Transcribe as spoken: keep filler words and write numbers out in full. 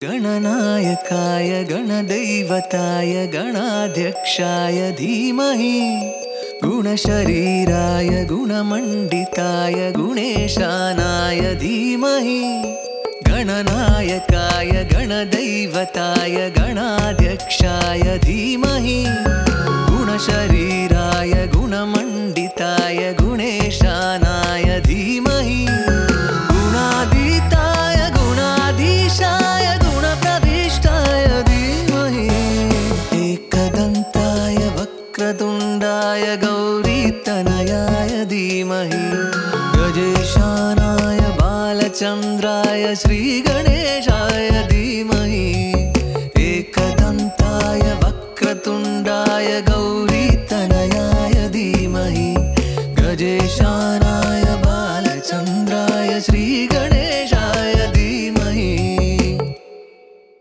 गणनायकाय गणदैवताय गणाध्यक्षाय धीमहि गुणशरीराय गुणमण्डिताय गुणेशानाय धीमहि गणनायकाय गणदैवताय गणाध्यक्षाय धीमहि गुणशरीराय गुणमण्डिताय गुणेशानाय धीमहि गुणातीताय गुणाधीशाय गुणप्रविष्टाय धीमहि एकदन्ताय वक्रतुण्डाय गौरीतनयाय धीमहि गजेशानाय बालचन्द्राय श्री